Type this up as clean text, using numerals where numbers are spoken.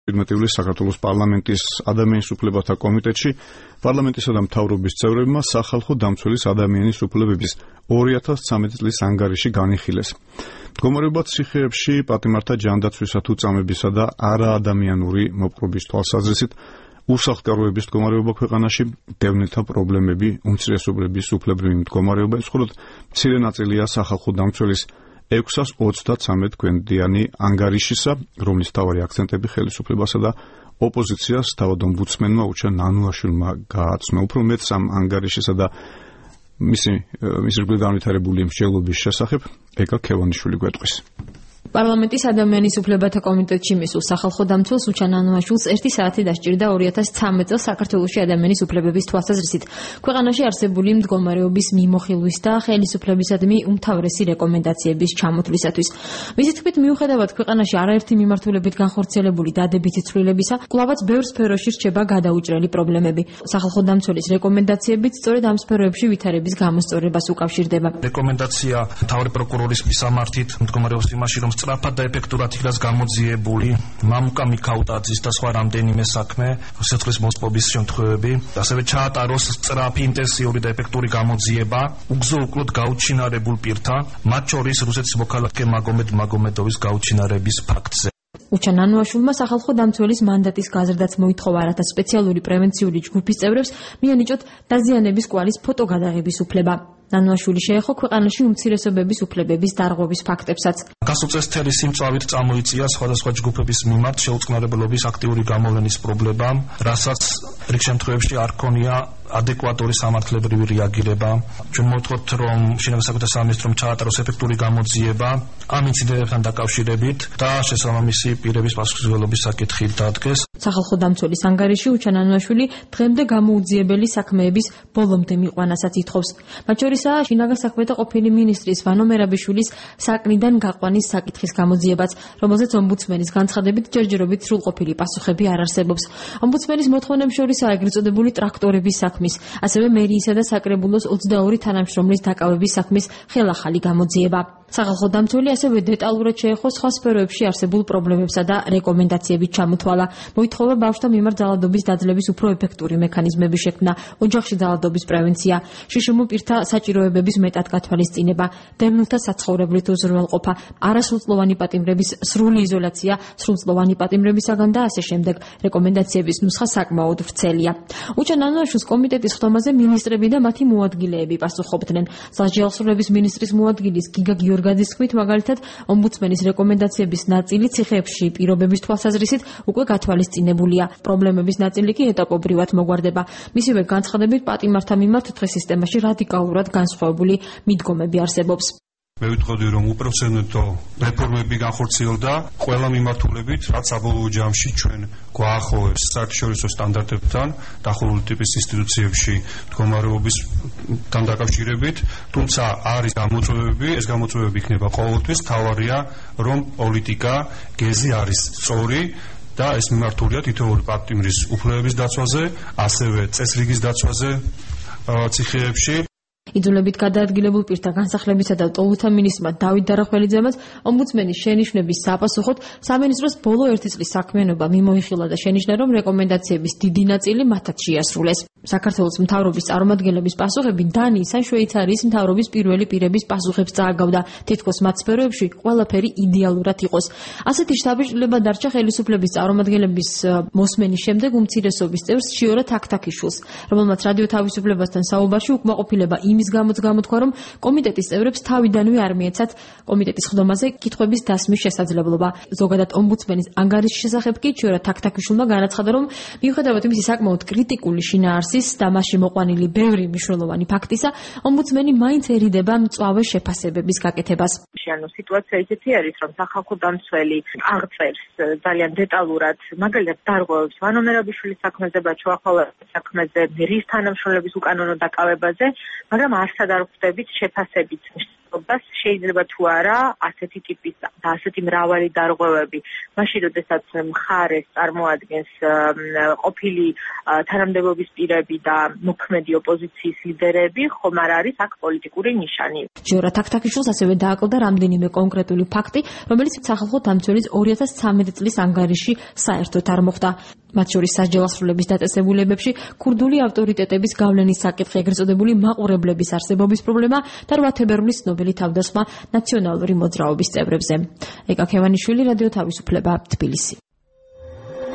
Afirmatively საქართველოს პარლამენტის ადამიანის უფლებათა კომიტეტში პარლამენტისა და მთავრობის წევრებმა სახალხო დამცველის ადამიანის უფლებების 2013 წლის ანგარიში განიხილეს. მდგომარეობა ციხეებში პატიმართა ჯანდაცვისა თუ წამებისა და არაადამიანური მოპყრობის თვალსაზრისით უსახლკაროების მდგომარეობა ქვეყანაში, დევნილთა პრობლემები, უმცირესობების უფლებრივი მდგომარეობა, მხოლოდ მცირე ნაწილია სახალხო დამცველის 633 გვერდიანი ანგარიშისა, რომლის მთავარი აქცენტები ხელისუფლებასა და ოპოზიციას თავად ომბუდსმენმა უჩა ნანუაშვილმა გააცნო. უფრო მეტს ამ ანგარიშისა და მისი რგოლ განვითარებული მსჯელობის შესახებ ეკა ქევანიშვილი გვეტყვის. პარლამენტის ადამიანის უფლებათა კომიტეტში მისულ სახალხო დამცველს უჩა ნანუაშვილს 1 საათი დასჭირდა 2013 წელს საქართველოში ადამიანის უფლებების თვალსაზრისით ქვეყანაში არსებული მდგომარეობის მიმოხილვის და ხელისუფლებისადმი უმთავრესი რეკომენდაციების ჩამოთვლისათვის. მისი თქმით, მიუხედავად ქვეყანაში არაერთი მიმართულებით განხორციელებული დადებითი ცვლილებისა, კვლავაც ბევრ სფეროში რჩება გადაუჭრელი პრობლემები. სახალხო დამცველის რეკომენდაციებით სწორედ ამ სფეროებში ვითარების გამოსწორებას უკავშირდება. რეკომენდაცია მთავარი პროკურორის მისამართით მდგომარეობის იმაში, რომ სწრაფად და ეფექტურად იქნას გამოძიებული მამუკა მიქაუტაძის და სხვა რამდენიმე საქმე, სიცხლის მოსპობის შემთხვევები, ასევე ჩაატაროს სწრაფი, ინტენსიური და ეფექტური გამოძიება უგზო უკლოდ გაუჩინარებულ პირთა, მათ შორის რუსეთის მოქალაქე მაგომედ მაგომედოვის გაუჩინარების ფაქტზე. უჩა ნანუაშვილმა სახალხო დამცველის მანდატის გაზრდაც მოითხოვა, რათა სპეციალური პრევენციული ჯგუფის წევრებს მიენიჭოთ დაზიანების კვალის ფოტოგადაღების უფლება. ნანუაშვილი შეეხო ქვეყანაში უმცირესობების უფლებების დარღვევის ფაქტებსაც. გასულ წელს მთელი სიმწვავით წამოიწია სხვადასხვა ჯგუფების მიმართ შეუწყნარებლობის აქტიური გამოვლენის პრობლემამ, რასაც რიგ შემთხვევებში არ ქონია ადეკვატური სამართლებრივი რეაგირება. ჩვენ მოვთხოვთ, რომ შინაგან საქმეთა სამინისტრომ ჩაატაროს ეფექტური გამოძიება ამ ინციდენტებთან დაკავშირებით და შესაბამისი პირების პასუხისმგებლობის საკითხი დადგეს. სახალხო დამცველის ანგარიში უჩა ნანუაშვილი დღემდე გამოუძიებელი საქმეების ბოლომდე მიყვანასაც ითხოვს. მათ შორისაა შინაგან საქმეთა ყოფილი მინისტრის ვანო მერაბიშვილის საკნიდან გაყვანის საკითხის გამოძიებაც, რომელზეც ომბუდსმენის განცხადებით ჯერჯერობით სრულყოფილი პასუხები არ არსებობს. ომბუდსმენის მოთხოვნებს შორისაა ეგრეთ წოდებული ტრაქტორების საქმის, ასევე მერიისა და საკრებულოს 22 თანამშრომლის დაკავების საქმის ხელახალი გამოძიება. სახალხო დამცველი ასევე დეტალურად შეეხო სხვა სფეროებში არსებულ პრობლემებსა და რეკომენდაციებით ჩამოთვალა. მოითხოვა ბავშვთა მიმართ ძალადობის დაძლევის უფრო ეფექტური მექანიზმების შექმნა, ოჯახში ძალადობის პრევენცია, შიშიმო პირთა საჭიროებების მეტად გათვალისწინება, დევნილთა საცხოვრებლით უზრუნველყოფა, არასრულწლოვანი პატიმრების სრული იზოლაცია, სრულწლოვანი პატიმრებისაგან და ასე შემდეგ. რეკომენდაციების ნუსხა საკმაოდ ვრცელია. უჩა ნანუაშვილს კომიტეტის ხდომაზე მინისტრები და მათი მოადგილეები პასუხობდნენ. სასჯელსრულების მინისტრის მოადგილის გიგა გიორგაძის თქმით, მაგალითად, ომბუდსმენის რეკომენდაციების ნაწილი ციხეებში პირობების თვალსაზრისით უკვე გათვალისწინებულია. პრობლემების ნაწილი კი ეტაპობრივად მოგვარდება. მისივე განცხადებით, პატიმართა მიმართ დღეს სისტემაში რადიკალურად განსხვავებული მიდგომები არსებობს. მე ვიტყოდი, რომ უპროცენტო რეფორმები განხორციელდა ყველა მიმართულებით, რაც საბოლოო ჯამში ჩვენ გვაახლოვებს საერთაშორისო სტანდარტებთან დახურული ტიპის ინსტიტუციებში მდგომარეობისთან დაკავშირებით, თუმცა არის გამოწვევები, ეს გამოწვევები იქნება ყოველთვის, თავარია, რომ პოლიტიკა გეზი არის სწორი და ეს მიმართულია თითოეული პატიმრის უფლებების დაცვაზე, ასევე წესრიგის დაცვაზე ციხეებში. იძულებით გადაადგილებულ პირთა განსახლებისა და ტოლთა მინისტრმა დავით დარახველიძემაც ომბუდსმენის შენიშვნების საპასუხოდ სამინისტროს ბოლო 1 წლის საქმიანობა მიმოიხილა და შენიშნა, რომ რეკომენდაციების დიდი ნაწილი მათაც შეასრულეს. საქართველოს მთავრობის წარმომადგენლების პასუხები დანიის ან შვეიცარიის მთავრობის პირველი პირების პასუხებს წააგავდა, თითქოს მათ სფეროებში ყველაფერი იდეალურად იყოს. ასეთი შთაბეჭდილება დარჩა ხელისუფლების წარმომადგენლების მოსმენის შემდეგ უმცირესობის წევრს შიორა თაქთაქიშვილს, რომელმაც რადიო თავისუფლებასთან საუბარში უკმაყოფილება იმის გამოც გამოთქვა, რომ კომიტეტის წევრებს თავიდანვე არ მიეცათ კომიტეტის ხდომაზე კითხვების დასმის შესაძლებლობა. ზოგადად ომბუდსმენის ანგარიშის შესახებ კი შიორა თაქთაქიშვილმა განაცხადა, რომ მიუხედავად მისი საკმაოდ კრიტიკული შინაარსის და მასში მოყვანილი ბევრი მნიშვნელოვანი ფაქტისა, ომბუდსმენი მაინც ერიდება მწვავე შეფასებების გაკეთებას. ანუ სიტუაცია ისეთი არის, რომ სახალხო დამცველი აღწერს ძალიან დეტალურად, მაგალითად დარღვევებს ვანო მერაბიშვილის საქმეზე, ბაჩოახალაძის საქმეზე, მერის თანამშრომლების უკანონო დაკავებაზე, მაგრამ არსად არ ხვდებით შეფასებით ხელისუფლებას შეიძლება თუ არა ასეთი ტიპის და ასეთი მრავალი დარღვევები მაშინ როდესაც მხარეს წარმოადგენს ყოფილი თანამდებობის პირები და მოქმედი ოპოზიციის ლიდერები, ხომ არ არის აქ პოლიტიკური ნიშანი. ჟორა თაქთაქიშვილს ასევე დააკლდა რამდენიმე კონკრეტული ფაქტი, რომელიც სახალხო დამცველის 2013 წლის ანგარიში საერთოდ არ მოხდა. მათ შორის სასჯელასრულების დაწესებულებებში ქურდული ავტორიტეტების გავლენის საკითხი, ეგრეთ წოდებული მაყურებლების არსებობის პრობლემა და 8 თებერვლის ცნობილი თავდასხმა ნაციონალური მოძრაობის წევრებზე. ეკა ქევანიშვილი, რადიო თავისუფლება, თბილისი.